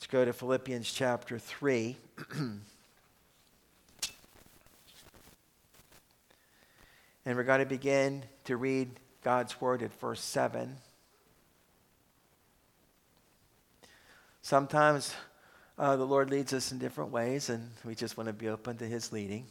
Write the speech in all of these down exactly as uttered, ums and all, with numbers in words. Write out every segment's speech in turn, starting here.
go to Philippians chapter three. And we're going to begin to read God's word at verse seven. Sometimes uh, the Lord leads us in different ways, and we just want to be open to his leading.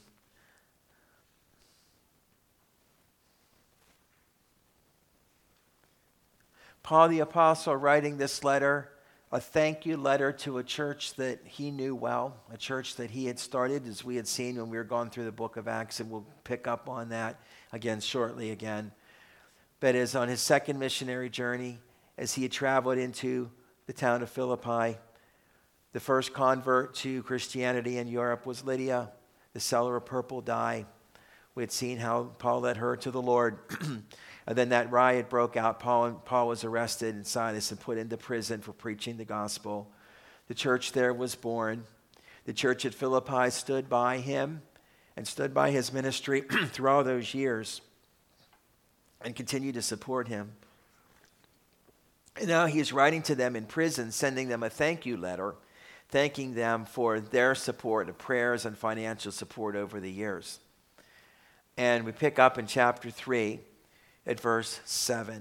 Paul the Apostle writing this letter, a thank you letter to a church that he knew well, a church that he had started, as we had seen when we were going through the book of Acts, and we'll pick up on that again shortly again. But as on his second missionary journey, as he had traveled into the town of Philippi, the first convert to Christianity in Europe was Lydia, the seller of purple dye. We had seen how Paul led her to the Lord. And then that riot broke out. Paul, Paul was arrested, and Silas and put into prison for preaching the gospel. The church there was born. The church at Philippi stood by him and stood by his ministry through all those years and continued to support him. And now he is writing to them in prison, sending them a thank you letter, thanking them for their support of prayers and financial support over the years. And we pick up in chapter three. At verse seven.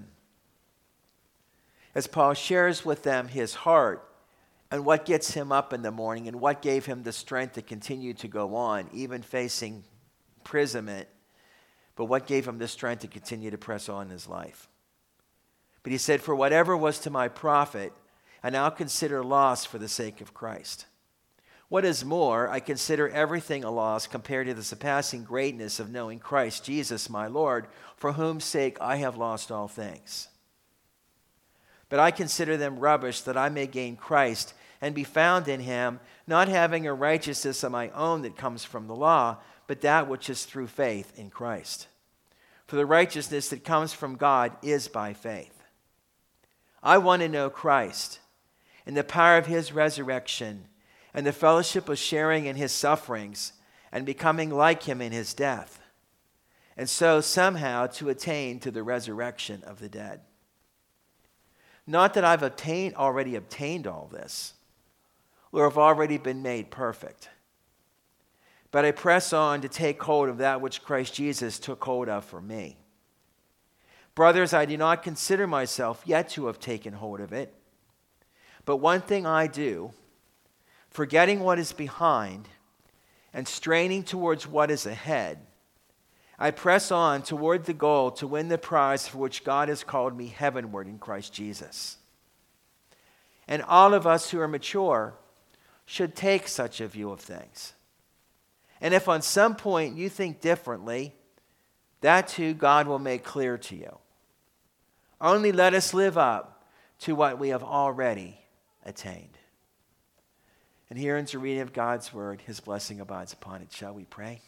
As Paul shares with them his heart and what gets him up in the morning and what gave him the strength to continue to go on, even facing imprisonment, but what gave him the strength to continue to press on in his life. But he said, for whatever was to my profit, I now consider loss for the sake of Christ. What is more, I consider everything a loss compared to the surpassing greatness of knowing Christ Jesus my Lord, for whose sake I have lost all things. But I consider them rubbish, that I may gain Christ and be found in him, not having a righteousness of my own that comes from the law, but that which is through faith in Christ. For the righteousness that comes from God is by faith. I want to know Christ and the power of his resurrection, and the fellowship of sharing in his sufferings and becoming like him in his death, and so somehow to attain to the resurrection of the dead. Not that I've obtained, already obtained all this, or have already been made perfect, but I press on to take hold of that which Christ Jesus took hold of for me. Brothers, I do not consider myself yet to have taken hold of it, but one thing I do, forgetting what is behind and straining towards what is ahead, I press on toward the goal to win the prize for which God has called me heavenward in Christ Jesus. And all of us who are mature should take such a view of things. And if on some point you think differently, that too God will make clear to you. Only let us live up to what we have already attained. And here ends the reading of God's word. His blessing abides upon it. Shall we pray?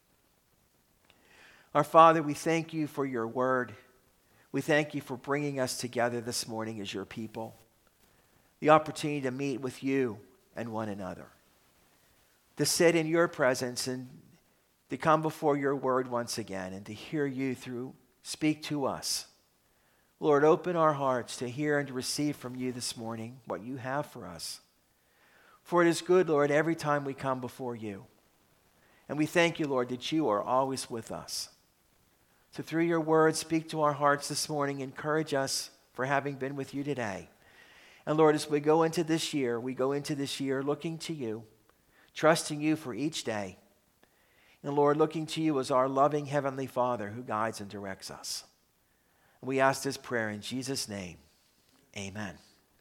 Our Father, we thank you for your word. We thank you for bringing us together this morning as your people. The opportunity to meet with you and one another. To sit in your presence and to come before your word once again and to hear you through, speak to us. Lord, open our hearts to hear and to receive from you this morning what you have for us. For it is good, Lord, every time we come before you. And we thank you, Lord, that you are always with us. So through your word, speak to our hearts this morning. Encourage us for having been with you today. And Lord, as we go into this year, we go into this year looking to you, trusting you for each day. And Lord, looking to you as our loving Heavenly Father who guides and directs us. And we ask this prayer in Jesus' name. Amen.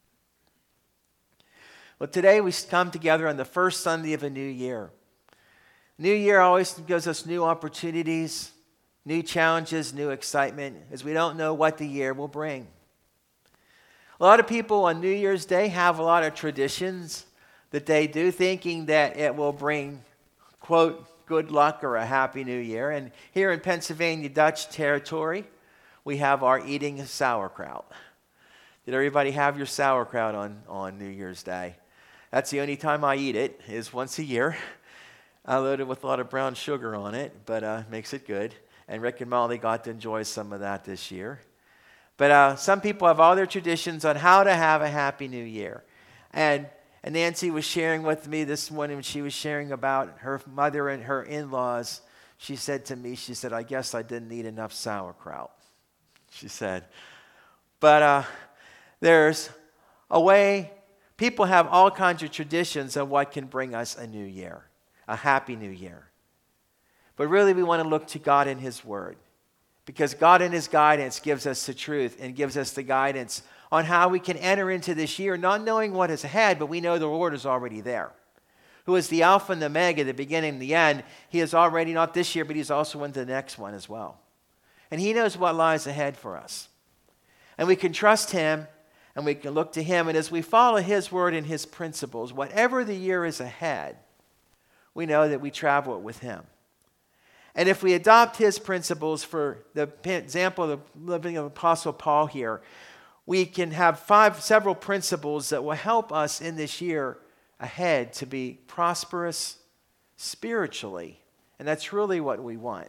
Well, today we come together on the first Sunday of a new year. New year always gives us new opportunities, new challenges, new excitement, as we don't know what the year will bring. A lot of people on New Year's Day have a lot of traditions that they do, thinking that it will bring, quote, good luck or a happy new year. And here in Pennsylvania Dutch territory, we have our eating sauerkraut. Did everybody have your sauerkraut on, on New Year's Day? That's the only time I eat it, is once a year. I load it with a lot of brown sugar on it, but uh, makes it good. And Rick and Molly got to enjoy some of that this year. But uh, some people have all their traditions on how to have a happy new year. And And Nancy was sharing with me this morning when she was sharing about her mother and her in-laws. She said to me, she said, I guess I didn't eat enough sauerkraut, she said. But uh, there's a way, people have all kinds of traditions of what can bring us a new year, a happy new year. But really we want to look to God in His Word, because God in His guidance gives us the truth and gives us the guidance on how we can enter into this year, not knowing what is ahead, but we know the Lord is already there. Who is the Alpha and the Omega, the beginning and the end. He is already, not this year, but He's also into the next one as well. And He knows what lies ahead for us. And we can trust Him, and we can look to Him. And as we follow His Word and His principles, whatever the year is ahead, we know that we travel it with Him. And if we adopt His principles, for the example of the living of Apostle Paul here, we can have five, several principles that will help us in this year ahead to be prosperous spiritually. And that's really what we want.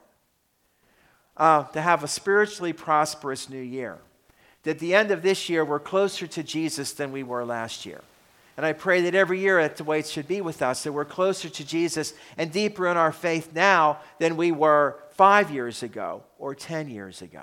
Uh, to have a spiritually prosperous new year. That at the end of this year, we're closer to Jesus than we were last year. And I pray that every year that's the way it should be with us, that we're closer to Jesus and deeper in our faith now than we were five years ago or ten years ago.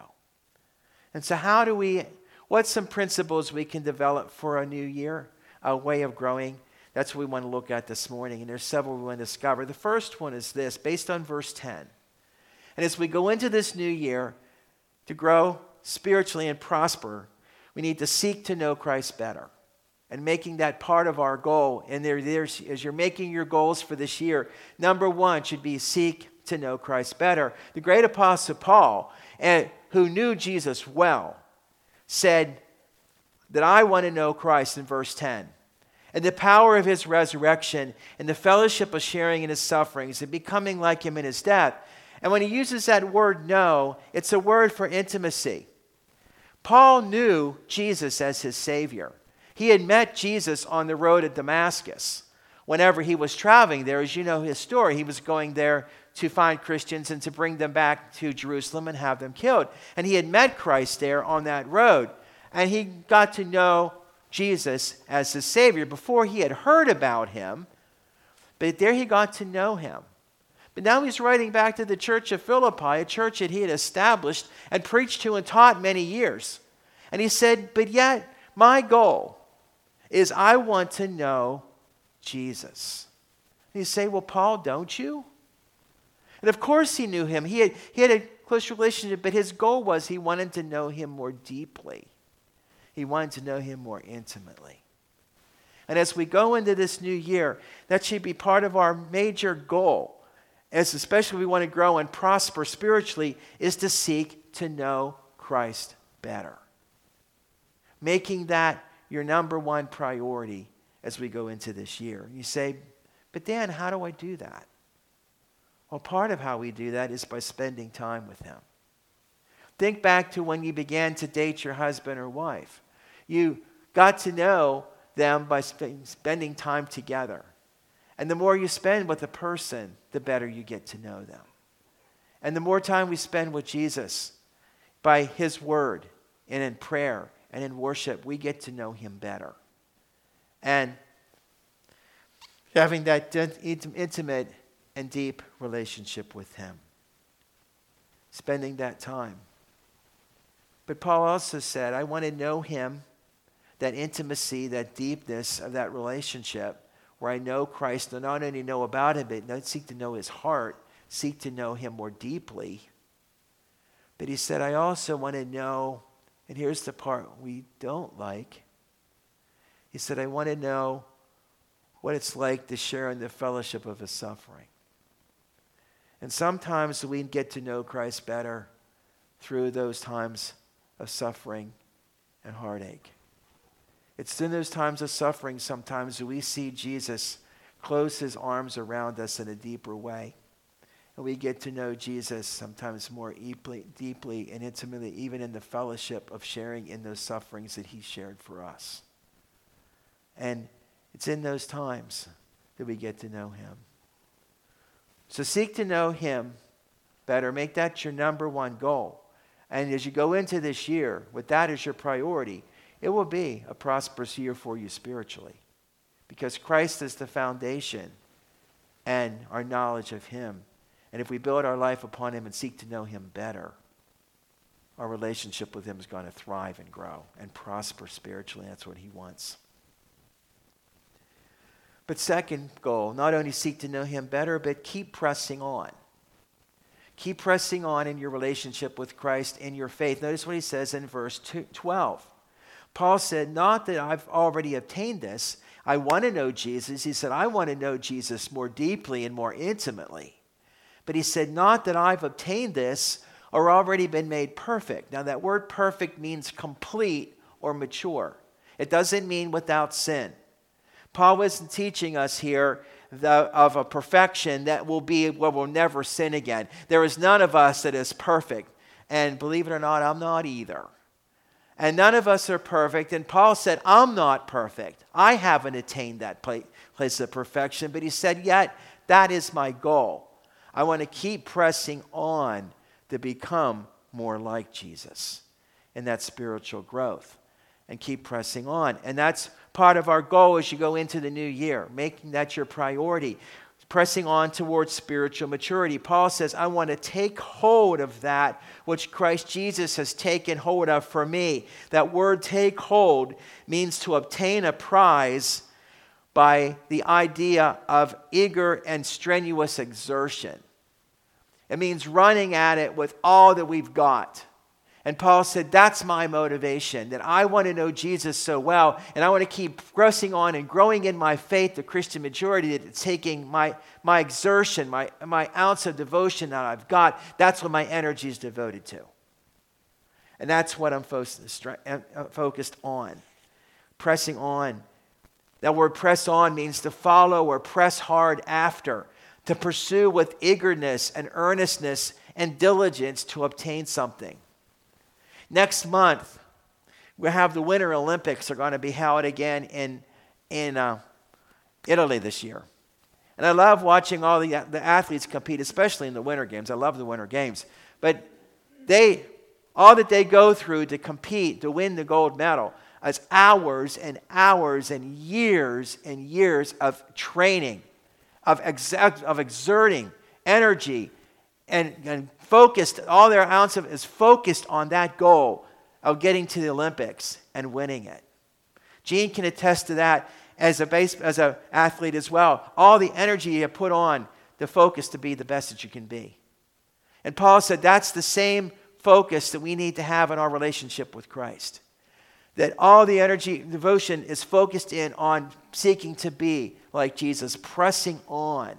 And so how do we, what's some principles we can develop for a new year, a way of growing? That's what we want to look at this morning, and there's several we want to discover. The first one is this, based on verse ten. And as we go into this new year, to grow spiritually and prosper, we need to seek to know Christ better. And making that part of our goal, and there, there's, as you're making your goals for this year, number one should be seek to know Christ better. The great apostle Paul, and, who knew Jesus well, said that I want to know Christ in verse ten. And the power of His resurrection and the fellowship of sharing in His sufferings and becoming like Him in His death. And when he uses that word know, it's a word for intimacy. Paul knew Jesus as his Savior. He had met Jesus on the road to Damascus. Whenever he was traveling there, as you know his story, he was going there to find Christians and to bring them back to Jerusalem and have them killed. And he had met Christ there on that road. And he got to know Jesus as his Savior. Before he had heard about Him, but there he got to know Him. But now he's writing back to the church of Philippi, a church that he had established and preached to and taught many years. And he said, but yet my goal is I want to know Jesus. And you say, well, Paul, don't you? And of course he knew Him. He had, he had a close relationship, but his goal was he wanted to know Him more deeply. He wanted to know Him more intimately. And as we go into this new year, that should be part of our major goal, as especially we want to grow and prosper spiritually, is to seek to know Christ better. Making that your number one priority as we go into this year. You say, but Dan, how do I do that? Well, part of how we do that is by spending time with Him. Think back to when you began to date your husband or wife. You got to know them by sp- spending time together. And the more you spend with a person, the better you get to know them. And the more time we spend with Jesus, by His Word and in prayer and in worship, we get to know Him better. And having that intimate and deep relationship with Him. Spending that time. But Paul also said, I want to know Him, that intimacy, that deepness of that relationship, where I know Christ, and not only know about Him, but not seek to know His heart, seek to know Him more deeply. But he said, I also want to know, and here's the part we don't like. He said, I want to know what it's like to share in the fellowship of His suffering. And sometimes we get to know Christ better through those times of suffering and heartache. It's in those times of suffering sometimes that we see Jesus close His arms around us in a deeper way. And we get to know Jesus sometimes more deeply, deeply and intimately, even in the fellowship of sharing in those sufferings that He shared for us. And it's in those times that we get to know Him. So seek to know Him better. Make that your number one goal. And as you go into this year, with that as your priority, it will be a prosperous year for you spiritually. because Christ is the foundation and our knowledge of him. And if we build our life upon him and seek to know him better, our relationship with him is going to thrive and grow and prosper spiritually. That's what he wants. But second goal, not only seek to know him better, but keep pressing on. Keep pressing on in your relationship with Christ, in your faith. Notice what he says in verse twelve. Paul said, not that I've already obtained this. I want to know Jesus. He said, I want to know Jesus more deeply and more intimately. But he said, not that I've obtained this or already been made perfect. Now that word perfect means complete or mature. It doesn't mean without sin. Paul wasn't teaching us here the, of a perfection that will be where we'll never sin again. There is none of us that is perfect. And believe it or not, I'm not either. And none of us are perfect. And Paul said, I'm not perfect. I haven't attained that place of perfection. But he said, yet that is my goal. I want to keep pressing on to become more like Jesus in that spiritual growth. And keep pressing on. And that's part of our goal as you go into the new year, making that your priority, pressing on towards spiritual maturity. Paul says, I want to take hold of that which Christ Jesus has taken hold of for me. That word take hold means to obtain a prize by the idea of eager and strenuous exertion. It means running at it with all that we've got. And Paul said, that's my motivation, that I want to know Jesus so well, and I want to keep pressing on and growing in my faith, the Christian maturity, that it's taking my, my exertion, my, my ounce of devotion that I've got. That's what my energy is devoted to. And that's what I'm focused on, pressing on. That word press on means to follow or press hard after, to pursue with eagerness and earnestness and diligence to obtain something. Next month, we have the Winter Olympics are going to be held again in, in uh, Italy this year. And I love watching all the, the athletes compete, especially in the Winter Games. I love the Winter Games. But they, all that they go through to compete, to win the gold medal, is hours and hours and years and years of training, of, ex- of exerting energy, and, and focused, all their ounce of is focused on that goal of getting to the Olympics and winning it. Gene can attest to that as a base, as an athlete as well. All the energy you put on the focus to be the best that you can be. And Paul said that's the same focus that we need to have in our relationship with Christ. That all the energy, devotion is focused in on seeking to be like Jesus, pressing on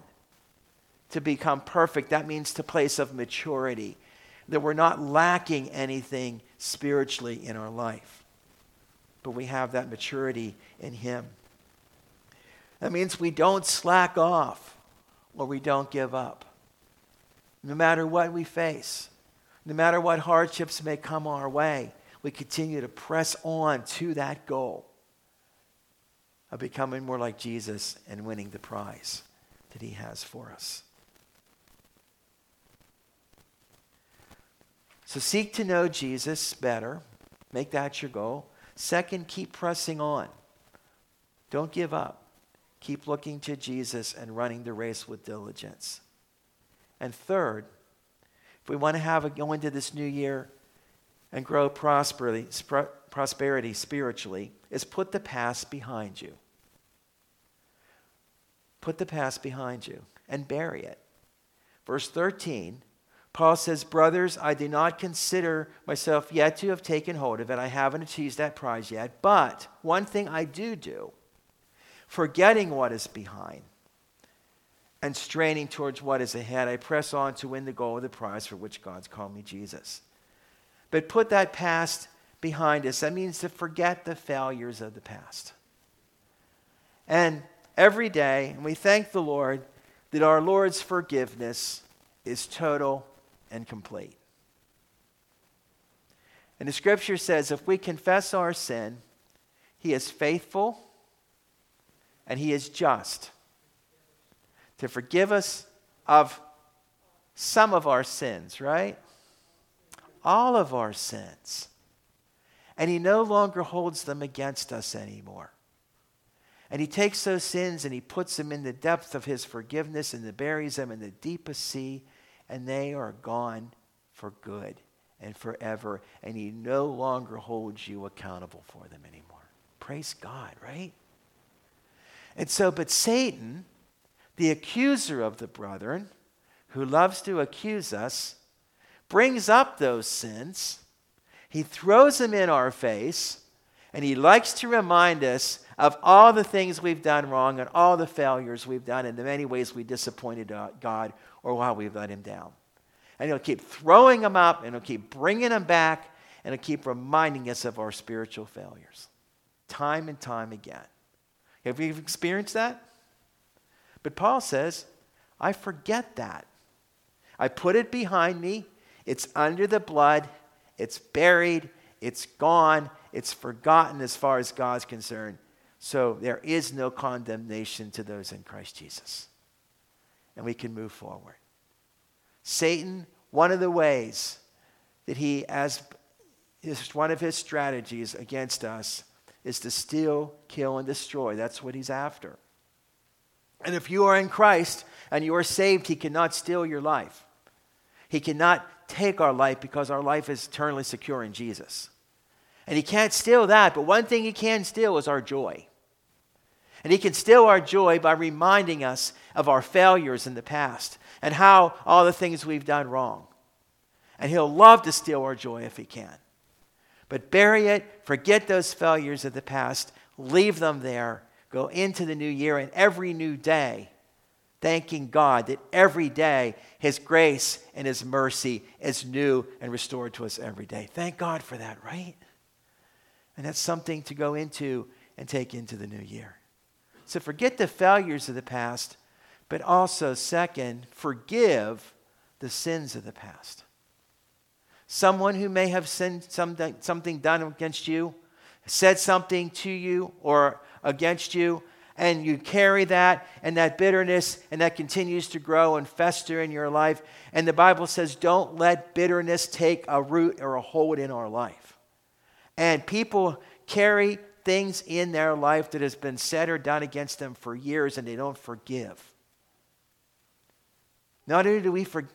to become perfect. That means to place of maturity. That we're not lacking anything spiritually in our life. But we have that maturity in him. That means we don't slack off or we don't give up. No matter what we face, no matter what hardships may come our way, we continue to press on to that goal of becoming more like Jesus and winning the prize that he has for us. So seek to know Jesus better. Make that your goal. Second, keep pressing on. Don't give up. Keep looking to Jesus and running the race with diligence. And third, if we want to have a, go into this new year and grow prosperity, prosperity spiritually, is put the past behind you. Put the past behind you and bury it. Verse thirteen, Paul says, brothers, I do not consider myself yet to have taken hold of it. I haven't achieved that prize yet. But one thing I do do, forgetting what is behind and straining towards what is ahead, I press on to win the goal of the prize for which God's called me Jesus. But put that past behind us. That means to forget the failures of the past. And every day, and we thank the Lord that our Lord's forgiveness is total and complete. And the scripture says if we confess our sin, he is faithful and he is just to forgive us of some of our sins, right? All of our sins. And he no longer holds them against us anymore. And he takes those sins and he puts them in the depth of his forgiveness and buries them in the deepest sea, and they are gone for good and forever. And he no longer holds you accountable for them anymore. Praise God, right? And so, but Satan, the accuser of the brethren, who loves to accuse us, brings up those sins. He throws them in our face, and he likes to remind us of all the things we've done wrong and all the failures we've done and the many ways we disappointed God or how we've let him down. And he'll keep throwing them up, and he'll keep bringing them back, and he'll keep reminding us of our spiritual failures time and time again. Have you experienced that? But Paul says, I forget that. I put it behind me. It's under the blood. It's buried. It's gone. It's forgotten as far as God's concerned. So there is no condemnation to those in Christ Jesus. And we can move forward. Satan, one of the ways that he, as is one of his strategies against us, is to steal, kill, and destroy. That's what he's after. And if you are in Christ and you are saved, he cannot steal your life. He cannot take our life because our life is eternally secure in Jesus. And he can't steal that, but one thing he can steal is our joy. And he can steal our joy by reminding us of our failures in the past and how all the things we've done wrong. And he'll love to steal our joy if he can. But bury it, forget those failures of the past, leave them there, go into the new year and every new day, thanking God that every day his grace and his mercy is new and restored to us every day. Thank God for that, right? And that's something to go into and take into the new year. So forget the failures of the past, but also, second, forgive the sins of the past. Someone who may have sinned something, something done against you, said something to you or against you, and you carry that and that bitterness, and that continues to grow and fester in your life. And the Bible says, don't let bitterness take a root or a hold in our life. And people carry things in their life that has been said or done against them for years, and they don't forgive. Not only do we for,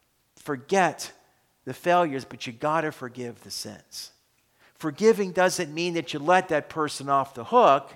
forget the failures, but you got to forgive the sins. Forgiving doesn't mean that you let that person off the hook.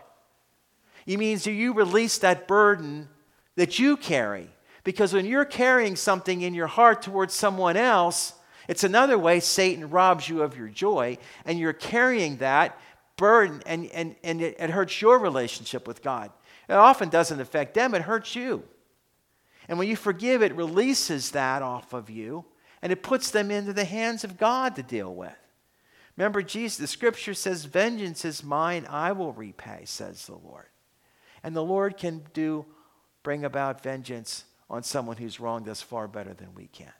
It means that you release that burden that you carry. Because when you're carrying something in your heart towards someone else, it's another way Satan robs you of your joy, and you're carrying that burden, and, and, and it, it hurts your relationship with God. It often doesn't affect them, it hurts you. And when you forgive, it releases that off of you, and it puts them into the hands of God to deal with. Remember, Jesus, the scripture says, vengeance is mine, I will repay, says the Lord. And the Lord can do, bring about vengeance on someone who's wronged us far better than we can.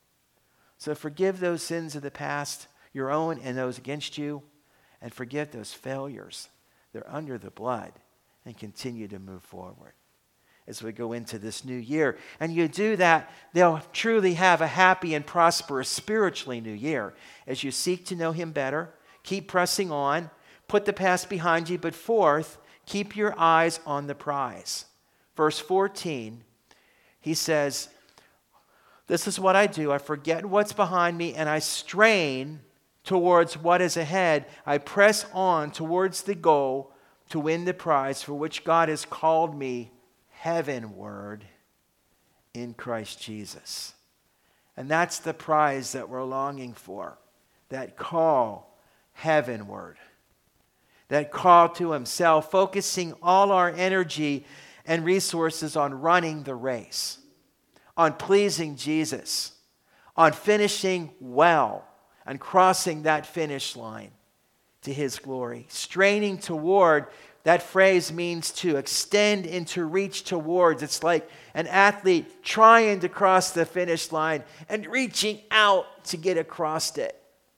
So forgive those sins of the past, your own and those against you, and forget those failures. They're under the blood, and continue to move forward as we go into this new year. And you do that, they'll truly have a happy and prosperous spiritually new year as you seek to know him better, keep pressing on, put the past behind you, but fourth, keep your eyes on the prize. Verse fourteen, he says, this is what I do. I forget what's behind me and I strain towards what is ahead. I press on towards the goal to win the prize for which God has called me heavenward in Christ Jesus. And that's the prize that we're longing for. That call heavenward. That call to himself, focusing all our energy and resources on running the race, on pleasing Jesus, on finishing well, and crossing that finish line to his glory. Straining toward, that phrase means to extend and to reach towards. It's like an athlete trying to cross the finish line and reaching out to get across it.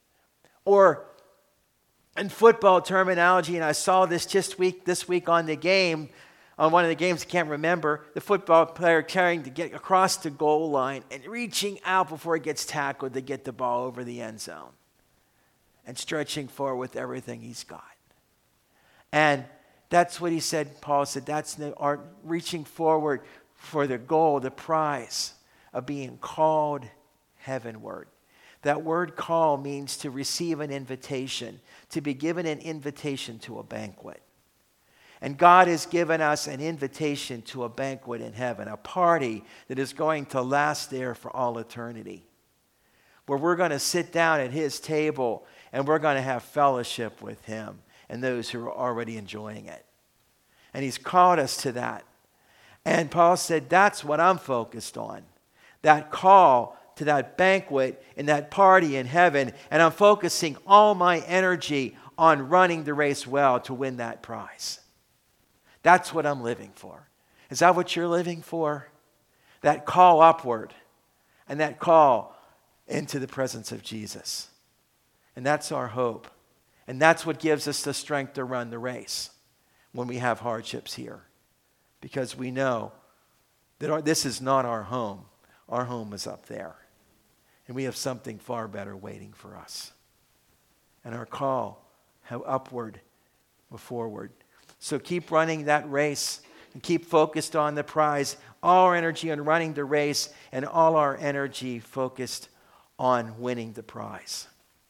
Or in football terminology, and I saw this just week, this week on the game, on one of the games, I can't remember, the football player carrying to get across the goal line and reaching out before he gets tackled to get the ball over the end zone and stretching forward with everything he's got. And That's what he said, Paul said, that's the art, reaching forward for the goal, the prize of being called heavenward. That word call means to receive an invitation, to be given an invitation to a banquet. And God has given us an invitation to a banquet in heaven, a party that is going to last there for all eternity, where we're going to sit down at his table and we're going to have fellowship with him and those who are already enjoying it. And he's called us to that. And Paul said, that's what I'm focused on, that call to that banquet and that party in heaven. And I'm focusing all my energy on running the race well to win that prize. That's what I'm living for. Is that what you're living for? That call upward and that call into the presence of Jesus. And that's our hope. And that's what gives us the strength to run the race when we have hardships here. Because we know that our, this is not our home. Our home is up there. And we have something far better waiting for us. And our call, how upward or forward. So keep running that race and keep focused on the prize. All our energy on running the race and all our energy focused on winning the prize.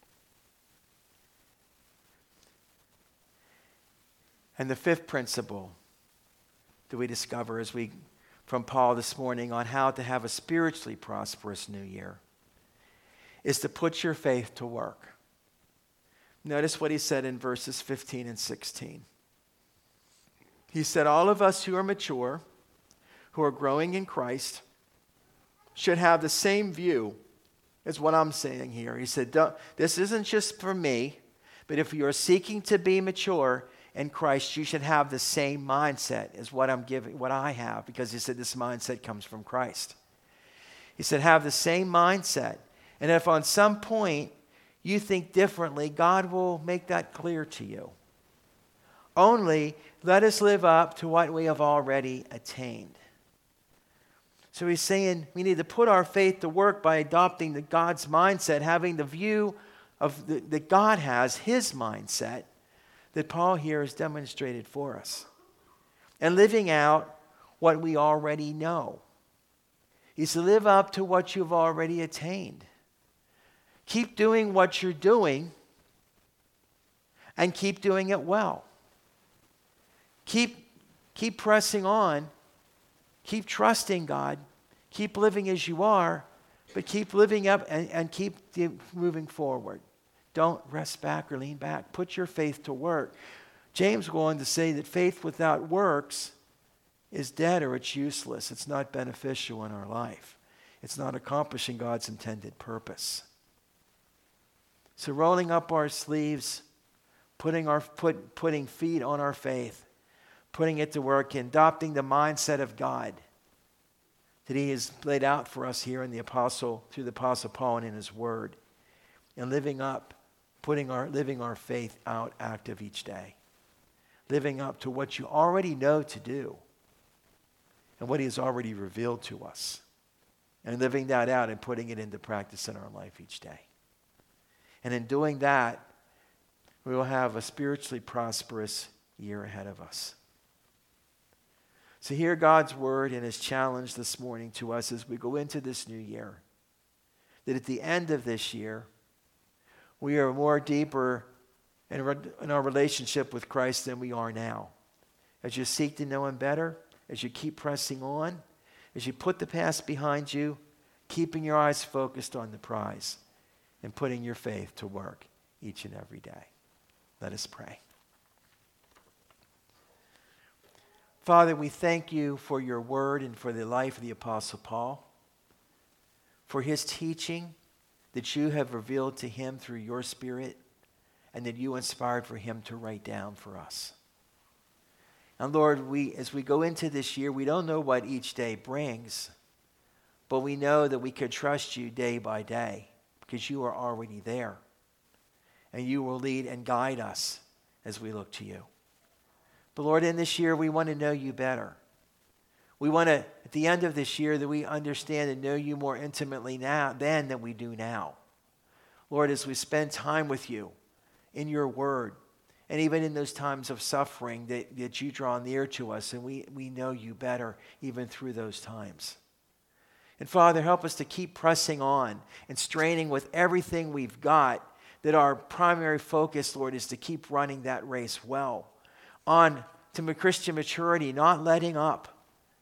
And the fifth principle that we discover as we from Paul this morning on how to have a spiritually prosperous new year is to put your faith to work. Notice what he said in verses fifteen and sixteen. He said, all of us who are mature, who are growing in Christ, should have the same view as what I'm saying here. He said, this isn't just for me, but if you're seeking to be mature in Christ, you should have the same mindset as what I'm giving, what I have, because he said this mindset comes from Christ. He said, have the same mindset. And if on some point you think differently, God will make that clear to you. Only let us live up to what we have already attained. So he's saying we need to put our faith to work by adopting the God's mindset, having the view of the, that God has, his mindset, that Paul here has demonstrated for us. And living out what we already know. He's to live up to what you've already attained. Keep doing what you're doing and keep doing it well. Keep, keep pressing on. Keep trusting God. Keep living as you are, but keep living up and, and keep moving forward. Don't rest back or lean back. Put your faith to work. James goes on to say that faith without works is dead or it's useless. It's not beneficial in our life. It's not accomplishing God's intended purpose. So rolling up our sleeves, putting our put, putting feet on our faith, putting it to work, adopting the mindset of God that he has laid out for us here in the apostle, through the apostle Paul and in his word, and living up, putting our living our faith out active each day, living up to what you already know to do and what he has already revealed to us, and living that out and putting it into practice in our life each day. And in doing that, we will have a spiritually prosperous year ahead of us. So hear God's word and his challenge this morning to us as we go into this new year. That at the end of this year, we are more deeper in, re- in our relationship with Christ than we are now. As you seek to know him better, as you keep pressing on, as you put the past behind you, keeping your eyes focused on the prize and putting your faith to work each and every day. Let us pray. Father, we thank you for your word and for the life of the Apostle Paul, for his teaching that you have revealed to him through your Spirit and that you inspired for him to write down for us. And Lord, we as we go into this year, we don't know what each day brings, but we know that we can trust you day by day because you are already there. And you will lead and guide us as we look to you. But Lord, in this year, we want to know you better. We want to, at the end of this year, that we understand and know you more intimately now then than we do now. Lord, as we spend time with you in your word And even in those times of suffering, that, that you draw near to us, and we, we know you better even through those times. And Father, help us to keep pressing on and straining with everything we've got, that our primary focus, Lord, is to keep running that race well, on to Christian maturity, not letting up,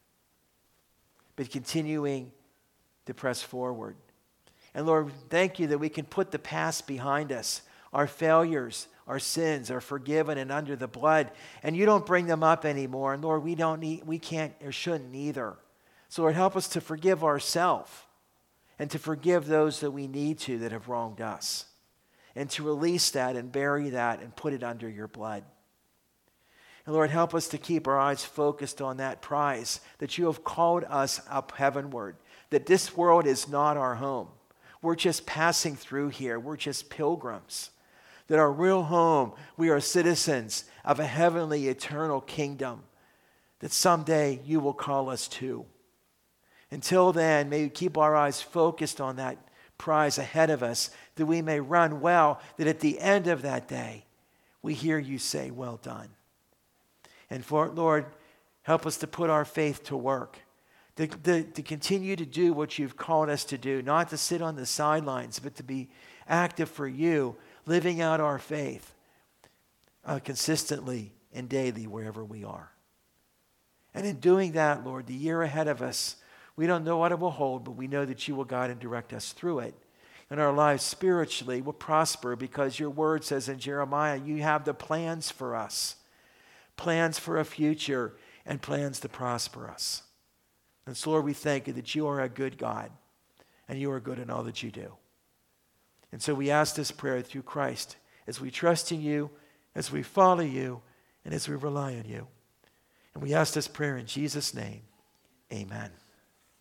but continuing to press forward. And Lord, thank you that we can put the past behind us. Our failures, our sins are forgiven and under the blood, and you don't bring them up anymore. And Lord, we don't need, we can't or shouldn't either. So Lord, help us to forgive ourselves and to forgive those that we need to that have wronged us, and to release that and bury that and put it under your blood. And Lord, help us to keep our eyes focused on that prize that you have called us up heavenward, that this world is not our home. We're just passing through here. We're just pilgrims. That our real home, we are citizens of a heavenly, eternal kingdom that someday you will call us to. Until then, may we keep our eyes focused on that prize ahead of us, that we may run well, that at the end of that day, we hear you say, well done. And for Lord, help us to put our faith to work, to, to, to continue to do what you've called us to do, not to sit on the sidelines, but to be active for you, living out our faith uh, consistently and daily wherever we are. And in doing that, Lord, the year ahead of us, we don't know what it will hold, but we know that you will guide and direct us through it. And our lives spiritually will prosper because your word says in Jeremiah, you have the plans for us, plans for a future and plans to prosper us. And so, Lord, we thank you that you are a good God and you are good in all that you do. And so we ask this prayer through Christ as we trust in you, as we follow you, and as we rely on you. And we ask this prayer in Jesus' name. Amen.